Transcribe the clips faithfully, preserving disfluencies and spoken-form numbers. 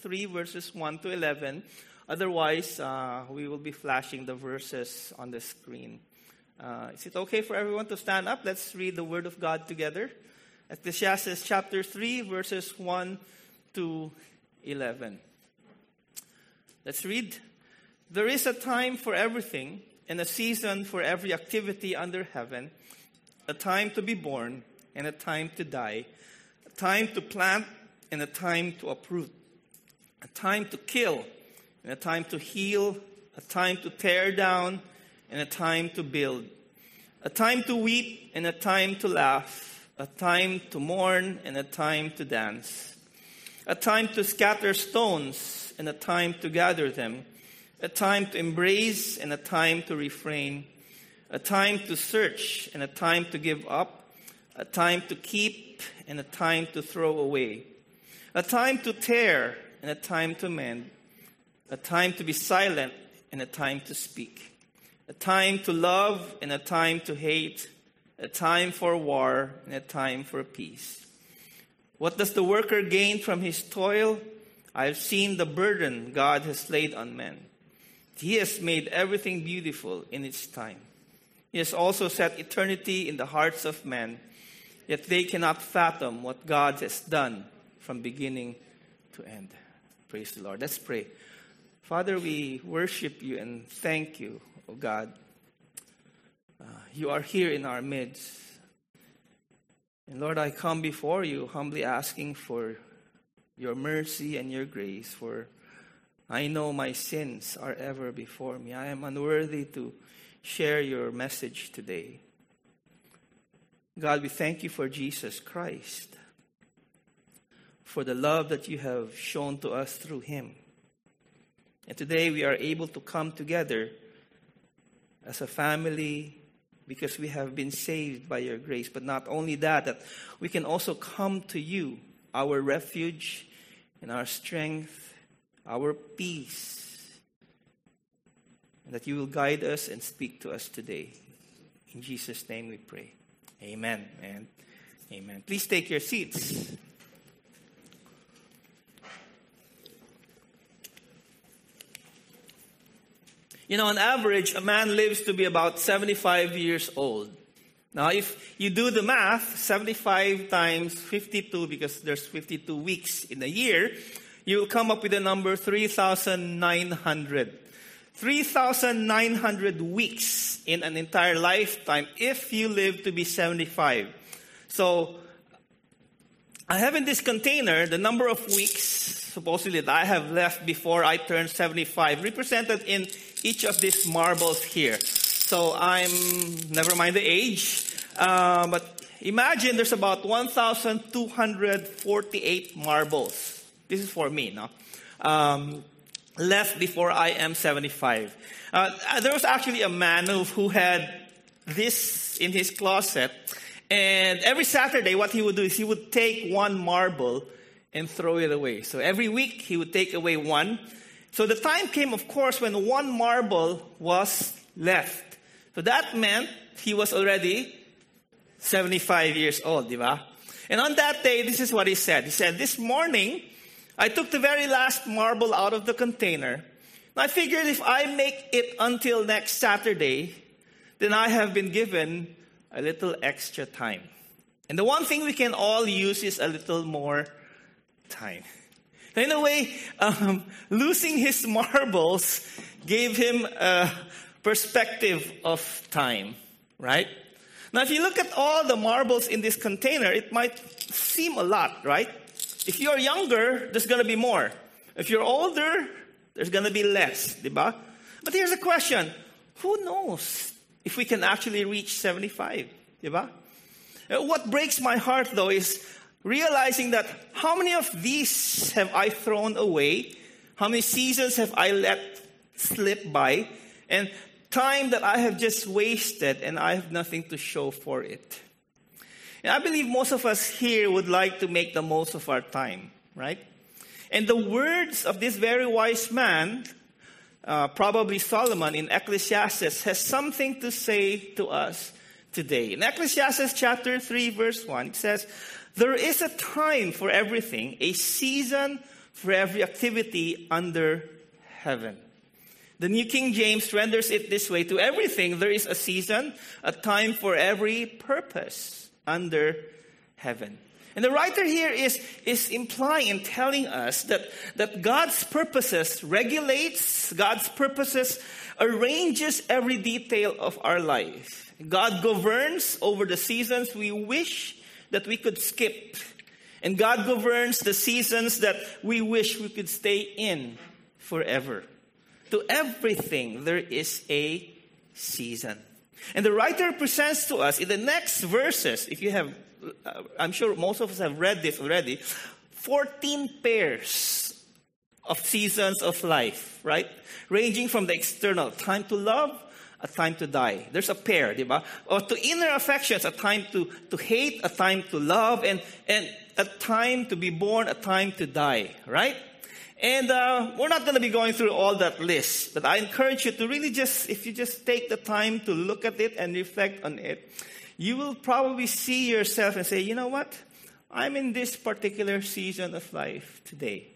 three, verses one to eleven. Otherwise, uh, we will be flashing the verses on the screen. Uh, is it okay for everyone to stand up? Let's read the Word of God together. Ecclesiastes chapter three, verses one to eleven. Let's read. There is a time for everything, and a season for every activity under heaven, a time to be born and a time to die, a time to plant and a time to uproot, a time to kill and a time to heal, a time to tear down and a time to build, a time to weep and a time to laugh, a time to mourn and a time to dance, a time to scatter stones and a time to gather them, a time to embrace and a time to refrain, a time to search and a time to give up, a time to keep and a time to throw away, a time to tear and a time to mend, a time to be silent and a time to speak, a time to love and a time to hate, a time for war and a time for peace. What does the worker gain from his toil? I have seen the burden God has laid on men. He has made everything beautiful in its time. He has also set eternity in the hearts of men, yet they cannot fathom what God has done from beginning to end. Praise the Lord. Let's pray. Father, we worship you and thank you, O God. Uh, you are here in our midst. And Lord, I come before you humbly asking for your mercy and your grace, for I know my sins are ever before me. I am unworthy to share your message today. God, we thank you for Jesus Christ, for the love that you have shown to us through him. And today we are able to come together as a family because we have been saved by your grace. But not only that, that we can also come to you, our refuge and our strength, our peace, and that you will guide us and speak to us today. In Jesus' name we pray. Amen and amen. Please take your seats. You know, on average, a man lives to be about seventy-five years old. Now, if you do the math, seventy-five times fifty-two, because there's fifty-two weeks in a year, you will come up with the number three thousand nine hundred. three thousand nine hundred weeks in an entire lifetime if you live to be seventy-five. So, I have in this container the number of weeks, supposedly, that I have left before I turn seventy-five, represented in each of these marbles here. So, I'm, never mind the age, uh, but imagine there's about one thousand two hundred forty-eight marbles. This is for me, no? Um, left before I am seventy-five. Uh, there was actually a man who, who had this in his closet. And every Saturday, what he would do is he would take one marble and throw it away. So every week, he would take away one. So the time came, of course, when one marble was left. So that meant he was already seventy-five years old, di ba? And on that day, this is what he said. He said, this morning, I took the very last marble out of the container. I figured if I make it until next Saturday, then I have been given a little extra time. And the one thing we can all use is a little more time. In a way, um, losing his marbles gave him a perspective of time, right? Now, if you look at all the marbles in this container, it might seem a lot, right? If you're younger, there's going to be more. If you're older, there's going to be less, diba? But here's a question. Who knows if we can actually reach seventy-five, diba? What breaks my heart, though, is realizing that how many of these have I thrown away? How many seasons have I let slip by? And time that I have just wasted and I have nothing to show for it. And I believe most of us here would like to make the most of our time, right? And the words of this very wise man, uh, probably Solomon in Ecclesiastes, has something to say to us today. In Ecclesiastes chapter three, verse one, it says, there is a time for everything, a season for every activity under heaven. The New King James renders it this way: to everything there is a season, a time for every purpose under heaven. And the writer here is, is implying and telling us that, that God's purposes regulates, God's purposes arranges every detail of our life. God governs over the seasons we wish that we could skip. And God governs the seasons that we wish we could stay in forever. To everything there is a season. And the writer presents to us in the next verses, if you have, uh, I'm sure most of us have read this already, fourteen pairs of seasons of life, right? Ranging from the external, time to love, a time to die. There's a pair, diba? Or to inner affections, a time to, to hate, a time to love, and, and a time to be born, a time to die, right? And uh, we're not going to be going through all that list, but I encourage you to really just, if you just take the time to look at it and reflect on it, you will probably see yourself and say, you know what? I'm in this particular season of life today.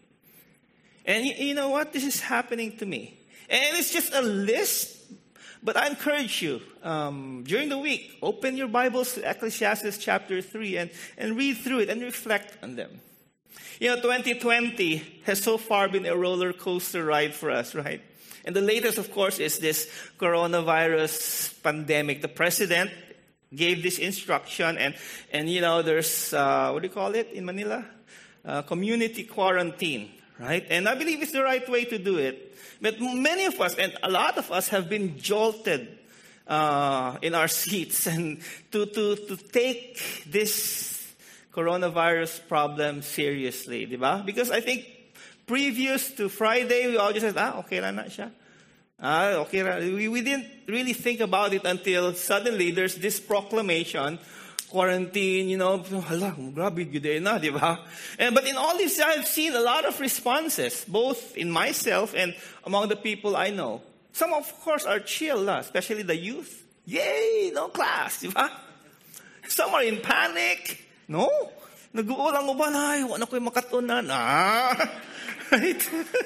And you, you know what? This is happening to me. And it's just a list, but I encourage you, um, during the week, open your Bibles to Ecclesiastes chapter three and, and read through it and reflect on them. You know, twenty twenty has so far been a roller coaster ride for us, right? And the latest, of course, is this coronavirus pandemic. The president gave this instruction, and, and you know, there's, uh, what do you call it in Manila? Uh, community quarantine, right? And I believe it's the right way to do it. But many of us, and a lot of us, have been jolted uh, in our seats and to, to, to take this coronavirus problem seriously, di ba? Because I think previous to Friday, we all just said, ah, okay na na siya. Ah, okay na. We, we didn't really think about it until suddenly there's this proclamation, quarantine, you know, hala, grabe yun na, di ba? And, but in all this, I've seen a lot of responses, both in myself and among the people I know. Some, of course, are chill, lah, especially the youth. Yay, no class, di ba? Some are in panic. No? Nag-uulang uban, ay, wala ko'y makatunan. Ah! Right?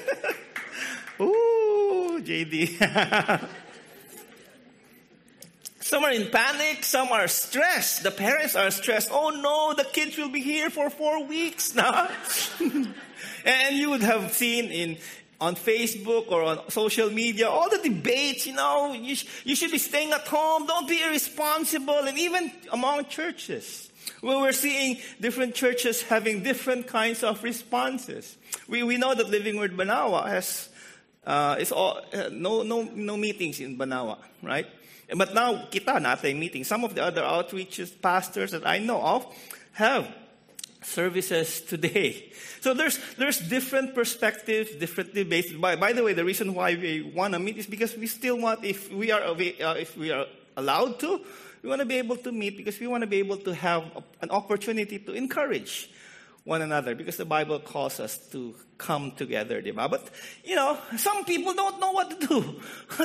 Ooh, J D. Some are in panic, some are stressed. The parents are stressed. Oh no, the kids will be here for four weeks now. And you would have seen in on Facebook or on social media all the debates, you know, you, sh- you should be staying at home, don't be irresponsible, and even among churches. Well, we're seeing different churches having different kinds of responses. We we know that Living Word Banawa has uh, is all uh, no no no meetings in Banawa, right? But now kita natin meetings. Some of the other outreaches pastors that I know of have services today. So there's there's different perspectives, different debates. By by the way, the reason why we want to meet is because we still want, if we are uh, if we are allowed to, we want to be able to meet because we want to be able to have an opportunity to encourage one another, because the Bible calls us to come together, diba? But, you know, some people don't know what to do.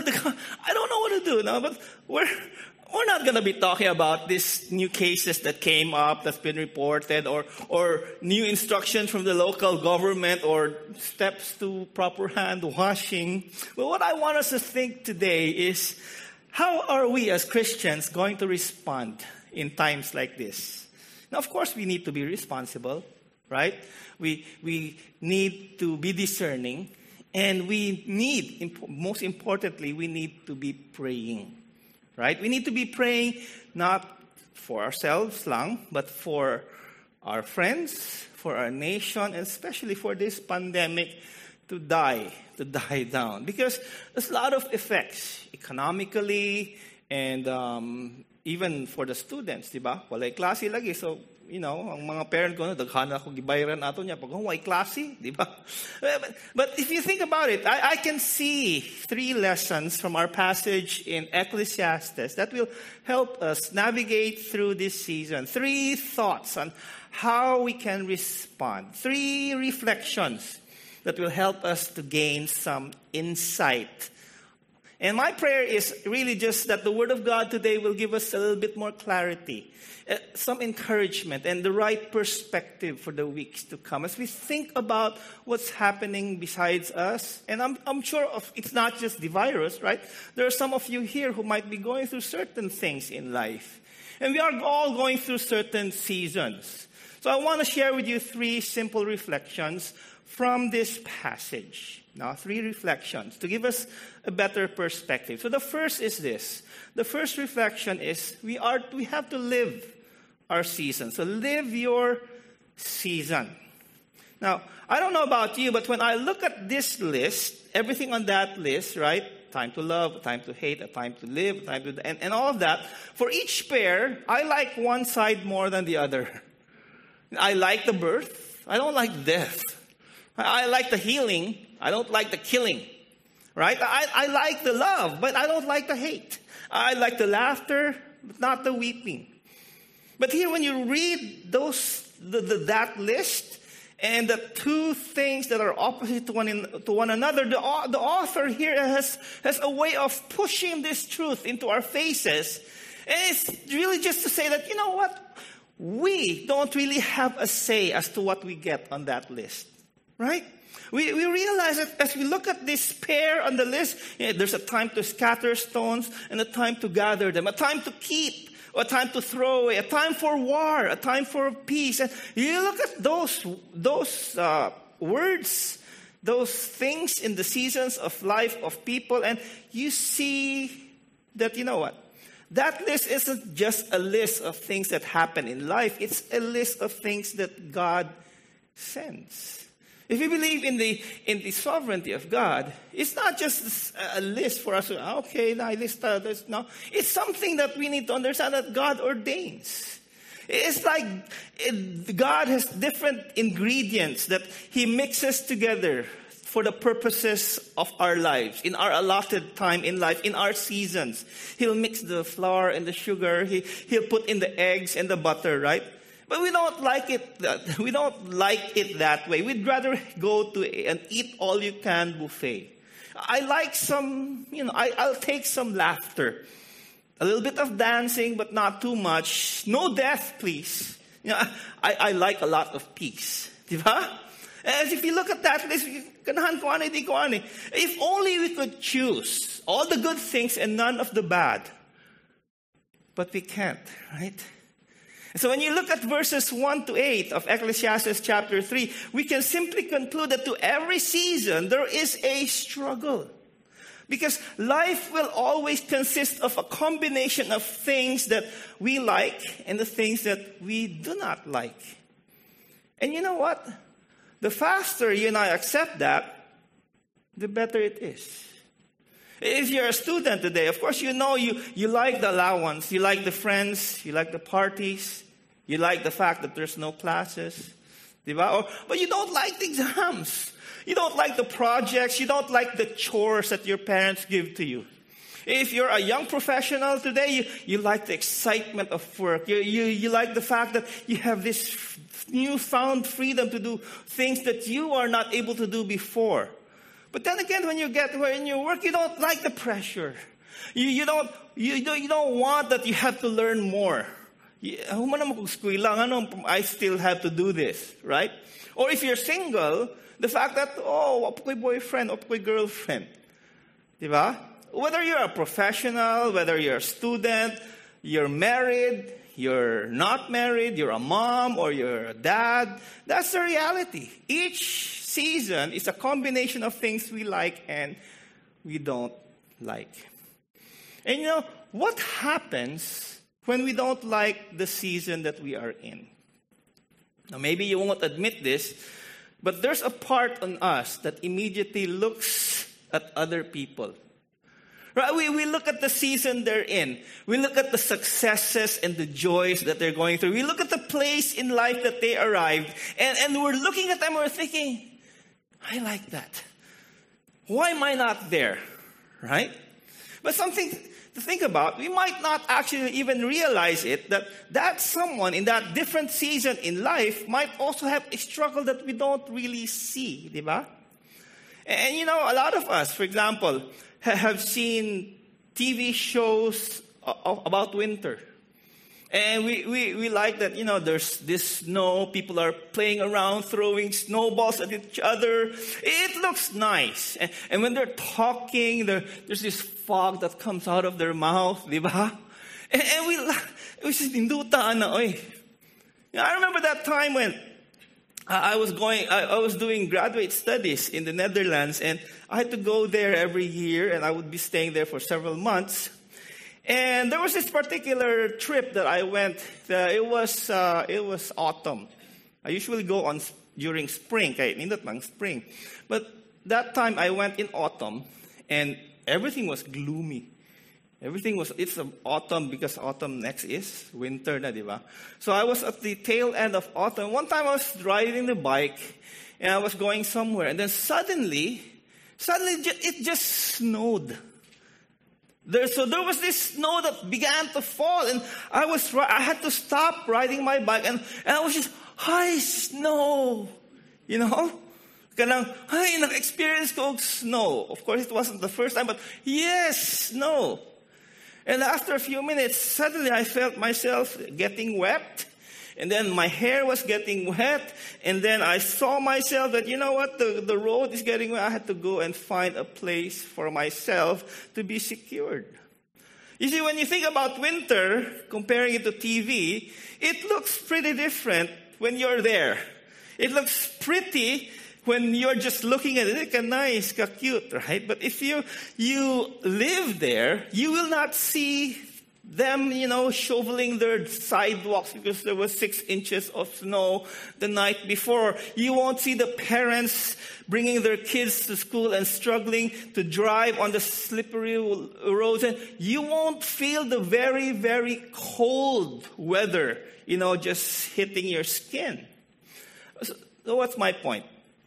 I don't know what to do now, but we're, we're not going to be talking about these new cases that came up, that's been reported, or, or new instructions from the local government, or steps to proper hand washing. But what I want us to think today is, how are we as Christians going to respond in times like this? Now, of course, we need to be responsible, right? We we need to be discerning, and we need, most importantly, we need to be praying, right? We need to be praying not for ourselves lang, but for our friends, for our nation, and especially for this pandemic to die, to die down. Because there's a lot of effects, economically, and um, even for the students, di ba? Walay klase lagi. So, you know, ang mga parent ko, daghan ako gibayaran ato niya pag walay klase, di ba? But, but if you think about it, I, I can see three lessons from our passage in Ecclesiastes that will help us navigate through this season. Three thoughts on how we can respond. Three reflections that will help us to gain some insight And my prayer is really just that the Word of God today will give us a little bit more clarity, uh, some encouragement, and the right perspective for the weeks to come as we think about what's happening besides us. And I'm, I'm sure of, it's not just the virus, right? There are some of you here who might be going through certain things in life. And we are all going through certain seasons. So I want to share with you three simple reflections from this passage. Now, three reflections to give us a better perspective. So the first is this. The first reflection is we are we have to live our season. So live your season. Now, I don't know about you, but when I look at this list, everything on that list, right? Time to love, a time to hate, a time to live, a time to... And, and all of that. For each pair, I like one side more than the other. I like the birth. I don't like death. I, I like the healing. I don't like the killing, right? I, I like the love, but I don't like the hate. I like the laughter, but not the weeping. But here when you read those the, the, that list and the two things that are opposite to one, in, to one another, the, the author here has, has a way of pushing this truth into our faces. And it's really just to say that, you know what? We don't really have a say as to what we get on that list, right? We, we realize that as we look at this pair on the list, you know, there's a time to scatter stones and a time to gather them, a time to keep, or a time to throw away, a time for war, a time for peace. And you look at those, those uh, words, those things in the seasons of life of people, and you see that, you know what? That list isn't just a list of things that happen in life. It's a list of things that God sends. If we believe in the in the sovereignty of God, it's not just a list for us to, okay, now list uh, this. No, it's something that we need to understand that God ordains. It's like it, God has different ingredients that He mixes together for the purposes of our lives, in our allotted time in life, in our seasons. He'll mix the flour and the sugar. He, he'll put in the eggs and the butter, right? But we don't like it. That, we don't like it that way. We'd rather go to an eat-all-you-can buffet. I like some, you know, I, I'll take some laughter, a little bit of dancing, but not too much. No death, please. You know, I, I like a lot of peace, diba? As if you look at that list, ganahan ko ani, di ko ani. If only we could choose all the good things and none of the bad, but we can't, right? So when you look at verses one to eight of Ecclesiastes chapter three, we can simply conclude that to every season there is a struggle. Because life will always consist of a combination of things that we like and the things that we do not like. And you know what? The faster you and I accept that, the better it is. If you're a student today, of course, you know you, you like the allowance, you like the friends, you like the parties, you like the fact that there's no classes, diba? Or, but you don't like the exams. You don't like the projects. You don't like the chores that your parents give to you. If you're a young professional today, you, you like the excitement of work. You, you, you like the fact that you have this newfound freedom to do things that you are not able to do before. But then again, when you get where in your work, you don't like the pressure. You, you don't you don't you don't want that you have to learn more. I still have to do this, right? Or if you're single, the fact that, oh, apoy boyfriend, apoy girlfriend. Diba? Whether you're a professional, whether you're a student, you're married, you're not married, you're a mom or you're a dad, that's the reality. Each season is a combination of things we like and we don't like. And you know, what happens when we don't like the season that we are in? Now, maybe you won't admit this, but there's a part on us that immediately looks at other people. Right? We, we look at the season they're in. We look at the successes and the joys that they're going through. We look at the place in life that they arrived. And, and we're looking at them and we're thinking, I like that. Why am I not there? Right? But something to think about, we might not actually even realize it, that that someone in that different season in life might also have a struggle that we don't really see, diba? And, you know, a lot of us, for example, have seen T V shows about winter. And we, we, we like that, you know, there's this snow, people are playing around, throwing snowballs at each other. It looks nice. And, and when they're talking, there, there's this fog that comes out of their mouth, di ba? And, and we, we just indutaan na, oy. I remember that time when I was going, I, I was doing graduate studies in the Netherlands, and I had to go there every year, and I would be staying there for several months. And there was this particular trip that I went. Uh, it was uh, it was autumn. I usually go on during spring, kaya nindot lang spring. But that time I went in autumn, and everything was gloomy. Everything was, it's autumn because autumn next is winter na, di ba? So I was at the tail end of autumn. One time I was riding the bike, and I was going somewhere, and then suddenly, suddenly it just snowed. There, so there was this snow that began to fall, and I was I had to stop riding my bike, and, and I was just, hi, snow, you know? Kanang, hi, nag-experience ko og snow. Of course, it wasn't the first time, but yes, snow. And after a few minutes, suddenly I felt myself getting wet. And then my hair was getting wet. And then I saw myself that, you know what, the, the road is getting wet. I had to go and find a place for myself to be secured. You see, when you think about winter, comparing it to T V, it looks pretty different when you're there. It looks pretty when you're just looking at it. Ka nice, ka cute, right? But if you, you live there, you will not see them, you know, shoveling their sidewalks because there was six inches of snow the night before. You won't see the parents bringing their kids to school and struggling to drive on the slippery roads. And you won't feel the very, very cold weather, you know, just hitting your skin. So, so what's my point?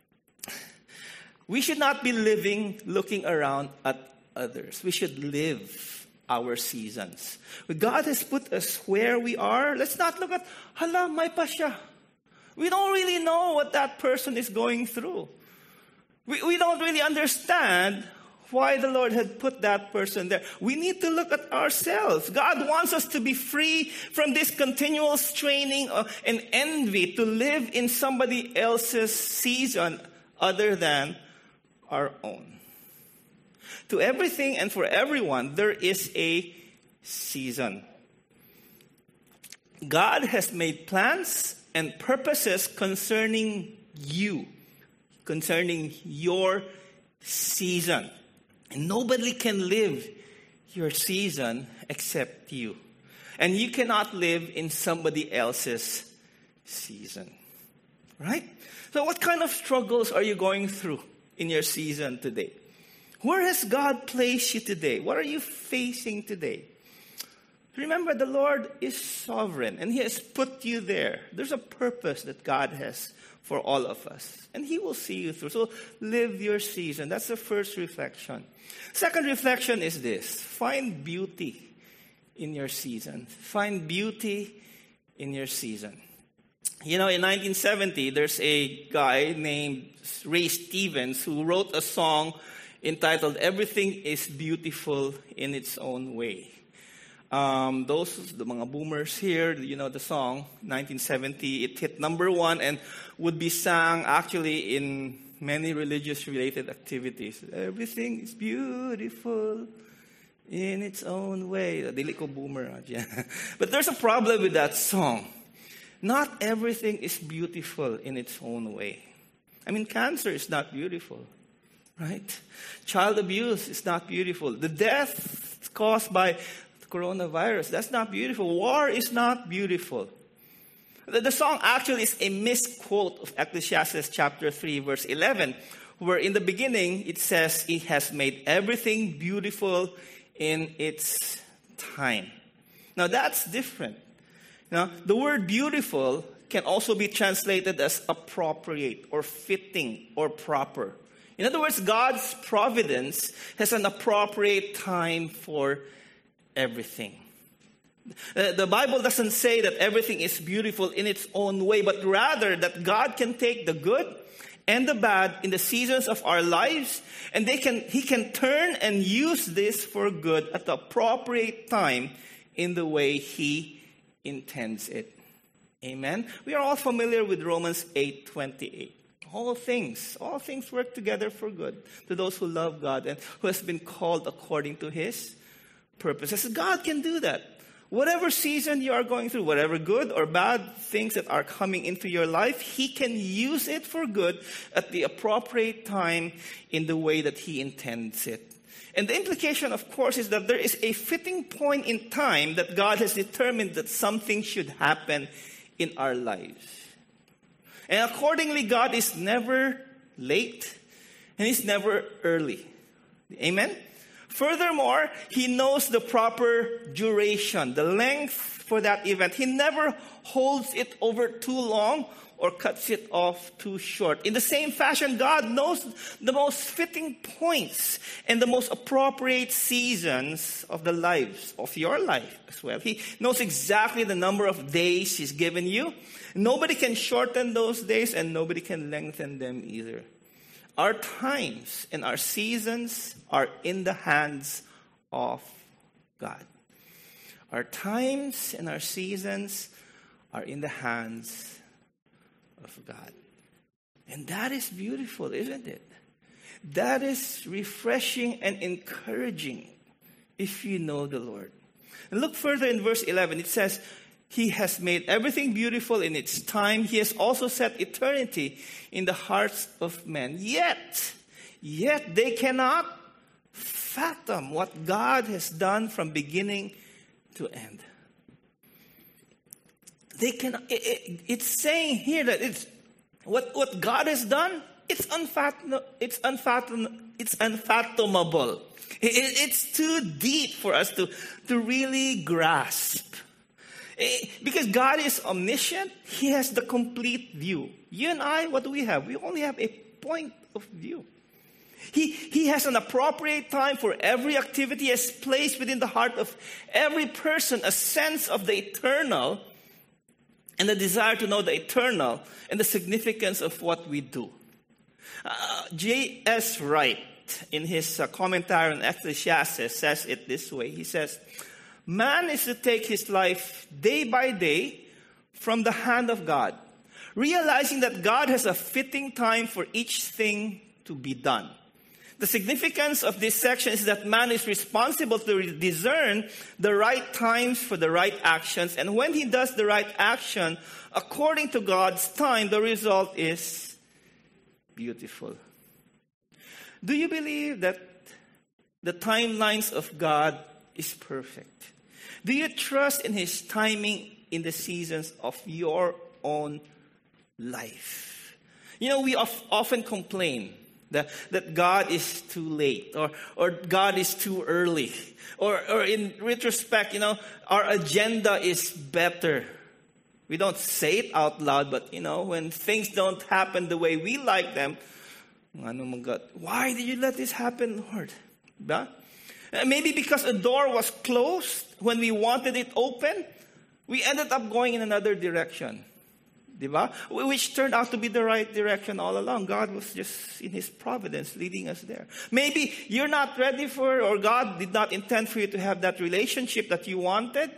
We should not be living, looking around at others. We should live our seasons. When God has put us where we are, let's not look at, hala, may pa siya. We don't really know what that person is going through. We, we don't really understand why the Lord had put that person there. We need to look at ourselves. God wants us to be free from this continual straining and envy, to live in somebody else's season other than our own. To everything and for everyone, there is a season. God has made plans and purposes concerning you, concerning your season. And nobody can live your season except you. And you cannot live in somebody else's season. Right? So what kind of struggles are you going through in your season today? Where has God placed you today? What are you facing today? Remember, the Lord is sovereign, and He has put you there. There's a purpose that God has for all of us, and He will see you through. So live your season. That's the first reflection. Second reflection is this: find beauty in your season. Find beauty in your season. You know, in nineteen seventy, there's a guy named Ray Stevens who wrote a song entitled "Everything is Beautiful in Its Own Way." Um, those, the mga boomers here, you know the song, nineteen seventy. It hit number one and would be sung actually in many religious-related activities. Everything is beautiful in its own way. Dili ko boomer. But there's a problem with that song. Not everything is beautiful in its own way. I mean, cancer is not beautiful. Right? Child abuse is not beautiful. The death caused by the coronavirus, that's not beautiful. War is not beautiful. The, the song actually is a misquote of Ecclesiastes chapter three, verse eleven, where in the beginning it says, He has made everything beautiful in its time. Now that's different. Now, the word beautiful can also be translated as appropriate or fitting or proper. In other words, God's providence has an appropriate time for everything. The Bible doesn't say that everything is beautiful in its own way, but rather that God can take the good and the bad in the seasons of our lives, and they can, He can turn and use this for good at the appropriate time in the way He intends it. Amen? We are all familiar with Romans eight twenty-eight. All things, all things work together for good to those who love God and who has been called according to His purposes. God can do that. Whatever season you are going through, whatever good or bad things that are coming into your life, He can use it for good at the appropriate time in the way that He intends it. And the implication, of course, is that there is a fitting point in time that God has determined that something should happen in our lives. And accordingly, God is never late and He's never early. Amen? Furthermore, He knows the proper duration, the length for that event. He never holds it over too long or cuts it off too short. In the same fashion, God knows the most fitting points and the most appropriate seasons of the lives, of your life as well. He knows exactly the number of days He's given you. Nobody can shorten those days and nobody can lengthen them either. Our times and our seasons are in the hands of God. Our times and our seasons are in the hands of God. And that is beautiful, isn't it? That is refreshing and encouraging if you know the Lord. And look further in verse eleven. It says, He has made everything beautiful in its time. He has also set eternity in the hearts of men. Yet, yet they cannot fathom what God has done from beginning to end. They can. It, it, it's saying here that it's what what God has done. It's unfathom. It's unfathom. It's unfathomable. It, it, it's too deep for us to to really grasp. Because God is omniscient, He has the complete view. You and I, what do we have? We only have a point of view. He, he has an appropriate time for every activity. He has placed within the heart of every person a sense of the eternal and the desire to know the eternal and the significance of what we do. Uh, J S Wright, in his uh, commentary on Ecclesiastes, says it this way. He says, man is to take his life day by day from the hand of God, realizing that God has a fitting time for each thing to be done. The significance of this section is that man is responsible to discern the right times for the right actions. And when he does the right action according to God's time, the result is beautiful. Do you believe that the timelines of God is perfect? Do you trust in His timing in the seasons of your own life? You know, we of, often complain that, that God is too late or, or God is too early. Or, or in retrospect, you know, our agenda is better. We don't say it out loud, but, you know, when things don't happen the way we like them, ano my God, why did you let this happen, Lord? Diba? Maybe because a door was closed when we wanted it open, we ended up going in another direction. Diba? Which turned out to be the right direction all along. God was just in His providence leading us there. Maybe you're not ready for, or God did not intend for you to have that relationship that you wanted.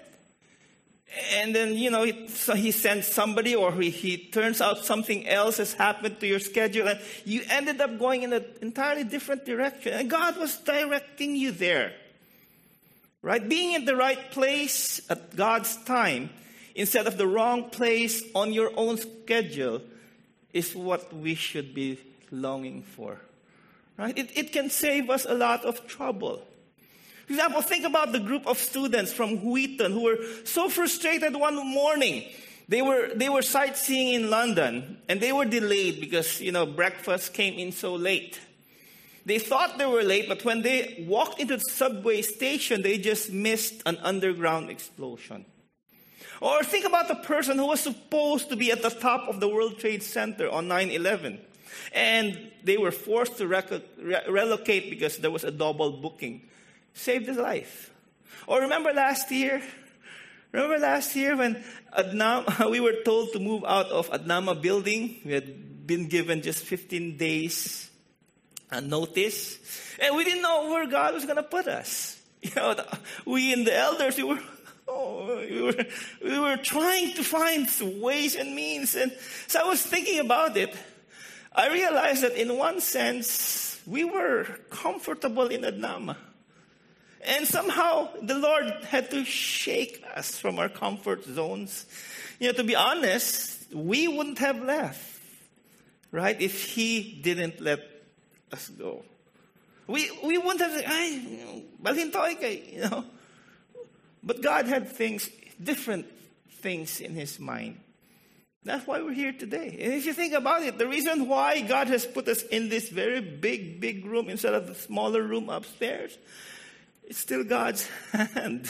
And then, you know, he, so he sends somebody, or he, he turns out something else has happened to your schedule, and you ended up going in an entirely different direction. And God was directing you there. Right? Being in the right place at God's time instead of the wrong place on your own schedule is what we should be longing for. Right? It, it can save us a lot of trouble. For example, think about the group of students from Wheaton who were so frustrated one morning. They were they were sightseeing in London, and they were delayed because, you know, breakfast came in so late. They thought they were late, but when they walked into the subway station, they just missed an underground explosion. Or think about the person who was supposed to be at the top of the World Trade Center on nine eleven. And they were forced to rec- re- relocate because there was a double booking. Saved his life. Or remember last year? Remember last year when Adnam, we were told to move out of Adnama building? We had been given just fifteen days uh, notice. And we didn't know where God was going to put us. You know, the, we and the elders, we were, oh, we were, we were trying to find ways and means. And so I was thinking about it. I realized that in one sense, we were comfortable in Adnama. And somehow the Lord had to shake us from our comfort zones. You know, to be honest, we wouldn't have left, right, if He didn't let us go. We we wouldn't have said, ay, balhintoy kay, you know. But God had things, different things in His mind. That's why we're here today. And if you think about it, the reason why God has put us in this very big, big room instead of the smaller room upstairs, it's still God's hand.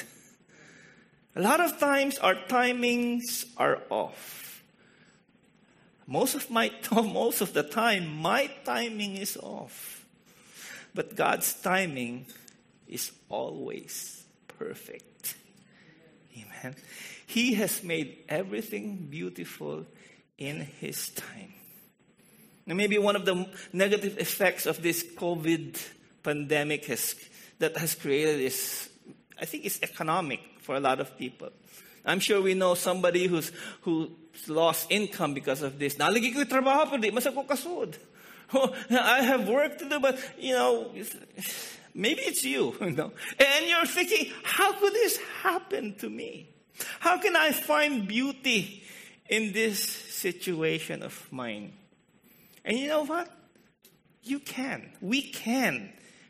A lot of times our timings are off. Most of my most of the time, my timing is off. But God's timing is always perfect. Amen. He has made everything beautiful in His time. And maybe one of the negative effects of this COVID pandemic has that has created is, I think it's economic for a lot of people. I'm sure we know somebody who's who's lost income because of this. Nalagi ko trabaho pero di masako kasud. Oh, I have work to do, but you know, maybe it's you, you know. And you're thinking, how could this happen to me? How can I find beauty in this situation of mine? And you know what? You can. We can.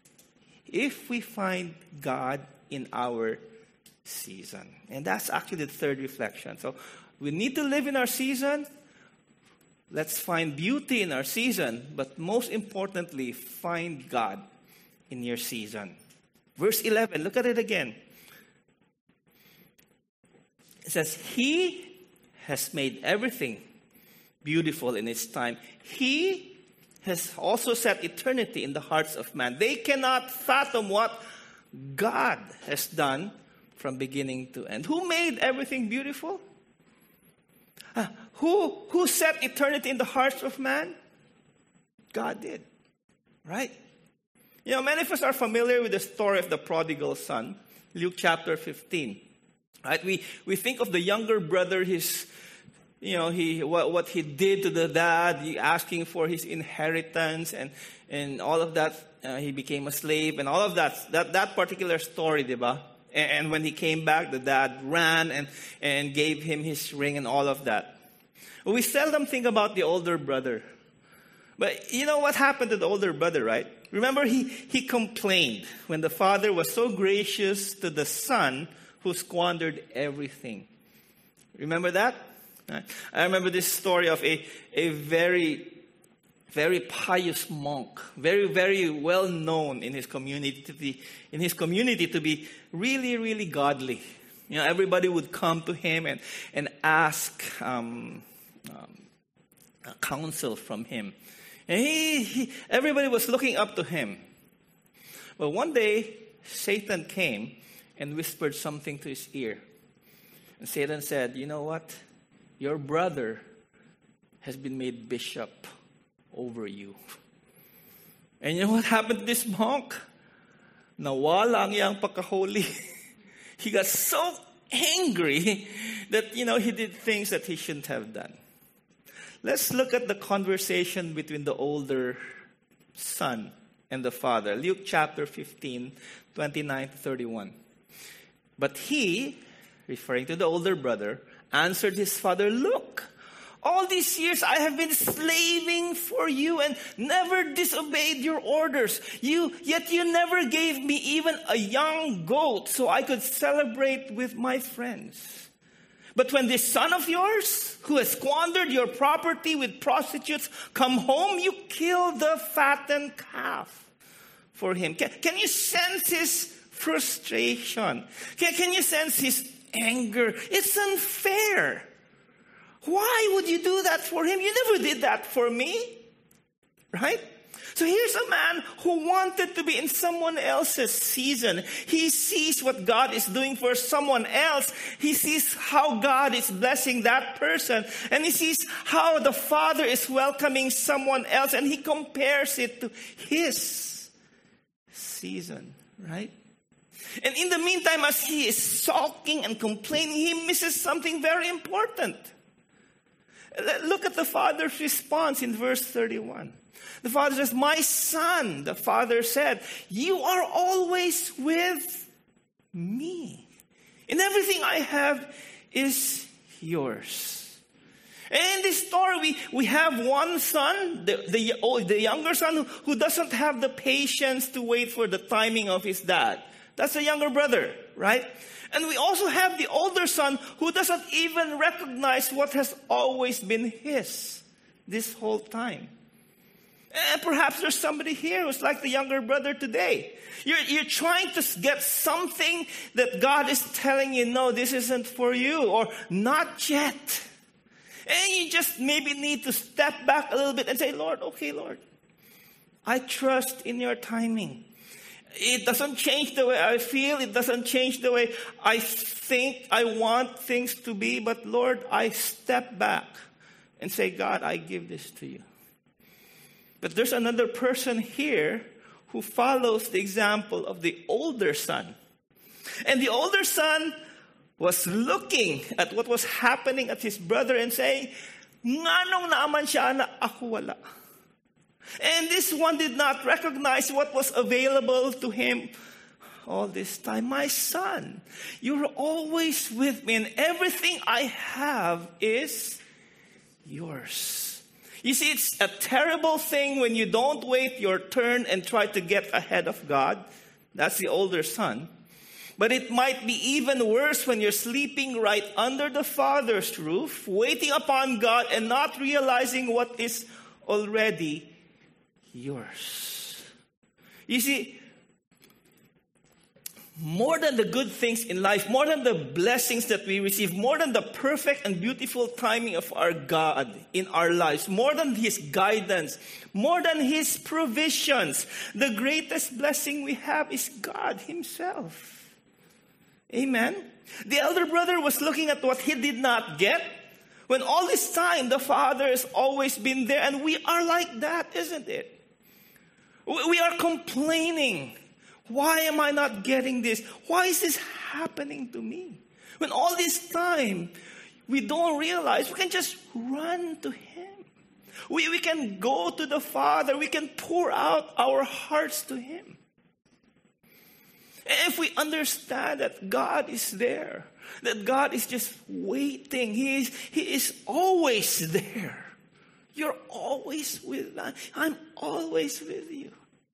If we find God in our season. And that's actually the third reflection. So we need to live in our season. Let's find beauty in our season. But most importantly, find God in your season. Verse eleven, look at it again. It says, He has made everything beautiful in its time. He has also set eternity in the hearts of man. They cannot fathom what God has done from beginning to end. Who made everything beautiful? Uh, who, who set eternity in the hearts of man? God did. Right? You know, many of us are familiar with the story of the prodigal son. Luke chapter fifteen. Right? We we think of the younger brother, his, you know, he what, what he did to the dad, he asking for his inheritance and and all of that. Uh, he became a slave and all of that. That that particular story, diba? And, and when he came back, the dad ran and and gave him his ring and all of that. We seldom think about the older brother. But you know what happened to the older brother, right? Remember, he, he complained when the father was so gracious to the son who squandered everything. Remember that? I remember this story of a, a very, very pious monk, very, very well known in his community to be, in his community to be really, really godly. You know, everybody would come to him and, and ask um, um, counsel from him. And he, he, everybody was looking up to him. But one day, Satan came and whispered something to his ear. And Satan said, you know what? Your brother has been made bishop over you. And you know what happened to this monk? Nawala ang iyang pagkahuli. He got so angry that, you know, he did things that he shouldn't have done. Let's look at the conversation between the older son and the father. Luke chapter fifteen, twenty-nine to thirty-one. But he, referring to the older brother, answered his father, look, all these years I have been slaving for you and never disobeyed your orders. You, yet you never gave me even a young goat so I could celebrate with my friends. But when this son of yours, who has squandered your property with prostitutes, come home, you kill the fattened calf for him. Can, can you sense his frustration? Can, can you sense his anger? It's unfair. Why would you do that for him? You never did that for me. Right? So here's a man who wanted to be in someone else's season. He sees what God is doing for someone else. He sees how God is blessing that person. And he sees how the Father is welcoming someone else. And he compares it to his season, right? And in the meantime, as he is sulking and complaining, he misses something very important. Look at the Father's response in verse thirty-one. The Father says, my son, the Father said, you are always with me. And everything I have is yours. And in this story, we, we have one son, the, the, oh, the younger son, who, who doesn't have the patience to wait for the timing of his dad. That's the younger brother, right? And we also have the older son who doesn't even recognize what has always been his this whole time. And perhaps there's somebody here who's like the younger brother today. You're, you're trying to get something that God is telling you, no, this isn't for you, or not yet. And you just maybe need to step back a little bit and say, Lord, okay, Lord, I trust in your timing. It doesn't change the way I feel. It doesn't change the way I think I want things to be. But Lord, I step back and say, God, I give this to you. But there's another person here who follows the example of the older son. And the older son was looking at what was happening at his brother and saying, "Nganong naaman siya na ako wala?" And this one did not recognize what was available to him all this time. My son, you're always with me, and everything I have is yours. You see, it's a terrible thing when you don't wait your turn and try to get ahead of God. That's the older son. But it might be even worse when you're sleeping right under the Father's roof, waiting upon God and not realizing what is already yours. You see, more than the good things in life, more than the blessings that we receive, more than the perfect and beautiful timing of our God in our lives, more than His guidance, more than His provisions, the greatest blessing we have is God Himself. Amen? The elder brother was looking at what he did not get, when all this time the Father has always been there, and we are like that, isn't it? We are complaining. Why am I not getting this? Why is this happening to me? When all this time, we don't realize we can just run to Him. We, we can go to the Father. We can pour out our hearts to Him. And if we understand that God is there, that God is just waiting, He is, he is always there. You're always with me. I'm always with you.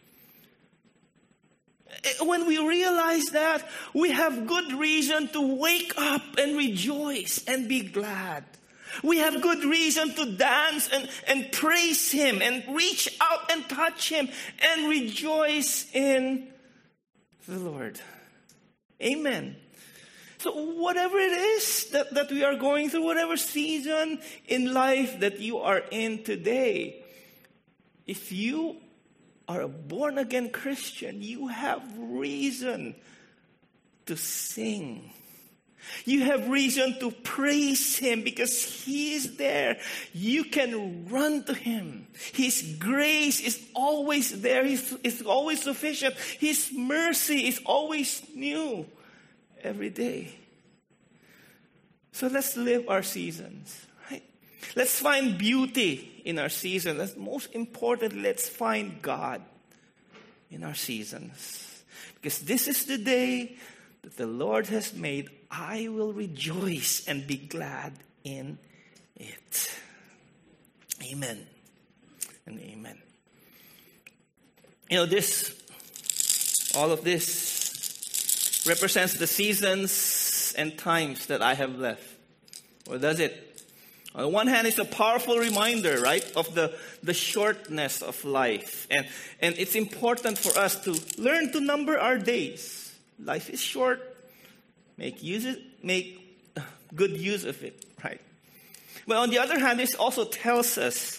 When we realize that, we have good reason to wake up and rejoice and be glad. We have good reason to dance and, and praise Him and reach out and touch Him and rejoice in the Lord. Amen. So whatever it is that, that we are going through, whatever season in life that you are in today, if you are a born-again Christian, you have reason to sing. You have reason to praise Him because He is there. You can run to Him. His grace is always there. He's, it's always sufficient. His mercy is always new every day. So let's live our seasons, right? Let's find beauty in our season. That's most important. Let's find God in our seasons. Because this is the day that the Lord has made. I will rejoice and be glad in it. Amen and amen. You know, this, all of this represents the seasons and times that I have left. Or does it? On the one hand, it's a powerful reminder, right, of the, the shortness of life. And, and it's important for us to learn to number our days. Life is short. Make use it, make good use of it, right? But on the other hand, this also tells us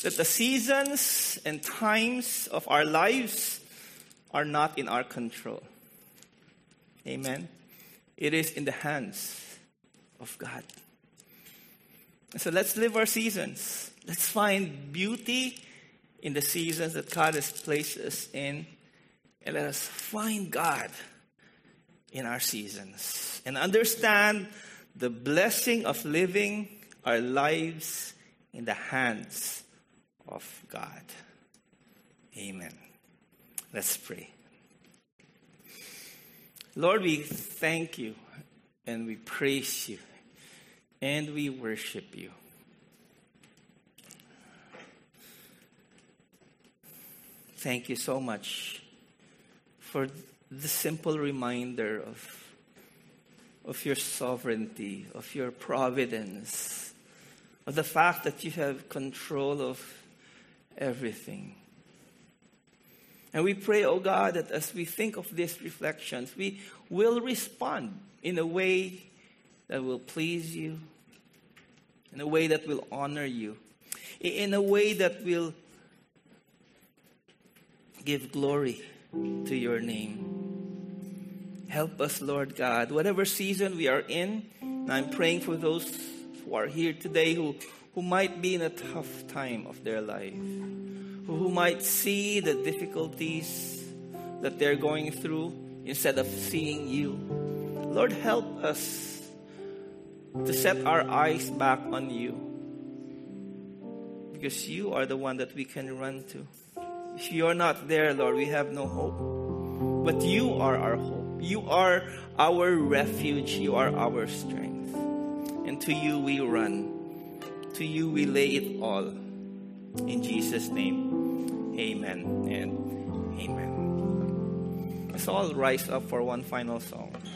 that the seasons and times of our lives are not in our control. Amen. It is in the hands of God. So let's live our seasons. Let's find beauty in the seasons that God has placed us in. And let us find God in our seasons. And understand the blessing of living our lives in the hands of God. Amen. Let's pray. Lord, we thank you and we praise you and we worship you. Thank you so much for the simple reminder of, of your sovereignty, of your providence, of the fact that you have control of everything. And we pray, oh God, that as we think of these reflections, we will respond in a way that will please you, in a way that will honor you, in a way that will give glory to your name. Help us, Lord God, whatever season we are in. And I'm praying for those who are here today who, who might be in a tough time of their life, who might see the difficulties that they're going through instead of seeing you. Lord, help us to set our eyes back on you, because you are the one that we can run to. If you are not there, Lord, we have no hope. But you are our hope. You are our refuge. You are our strength. And to you we run. To you we lay it all. In Jesus' name, amen and amen. Let's all rise up for one final song.